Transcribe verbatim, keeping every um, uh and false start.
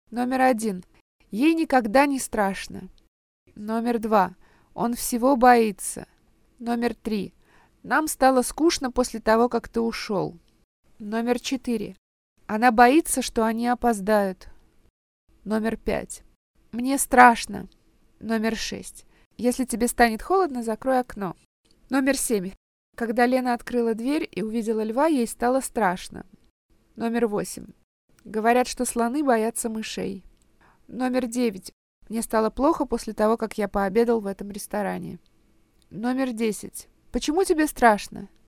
Номер один. Ей никогда не страшно. Номер два. Он всего боится. Номер три. Нам стало скучно после того, как ты ушел. Номер четыре. Она боится, что они опоздают. Номер пять. Мне страшно. Номер шесть. Если тебе станет холодно, закрой окно. Номер семь. Когда Лена открыла дверь и увидела льва, ей стало страшно. Номер восемь. Говорят, что слоны боятся мышей. Номер девять. Мне стало плохо после того, как я пообедал в этом ресторане. Номер десять. Почему тебе страшно?